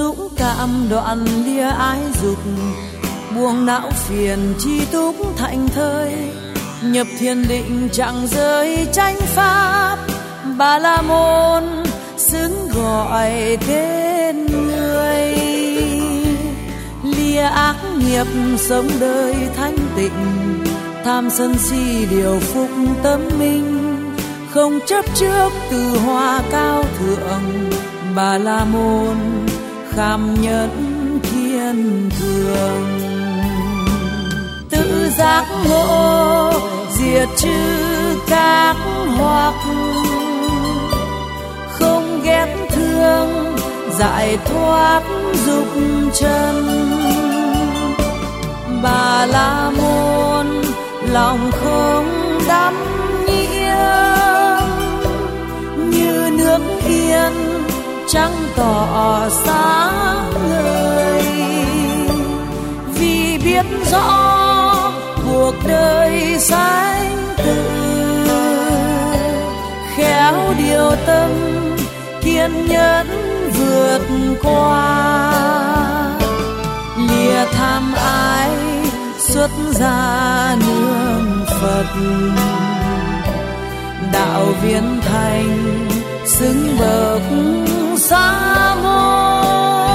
dũng cảm đoạn lìa ái dục, buông não phiền chi túc thảnh thơi, nhập thiền định chẳng rơi tranh pháp. Bà La Môn xứng gọi tên người, lìa ác nghiệp sống đời thanh tịnh, tham sân si điều phục tâm minh, không chấp trước từ hoa cao thượng. Bà La Môn kham nhẫn thiên thường, tự giác ngộ diệt trừ các hoặc, không ghét thương giải thoát dục trần. Bà La Môn lòng không đắm nhiễm, như nước yên trắng tỏ sáng ngời, vì biết rõ cuộc đời sanh tử, khéo điều tâm kiên nhẫn vượt qua, lìa tham ái xuất gia nương Phật, đạo viên thành xứng bậc sa môn.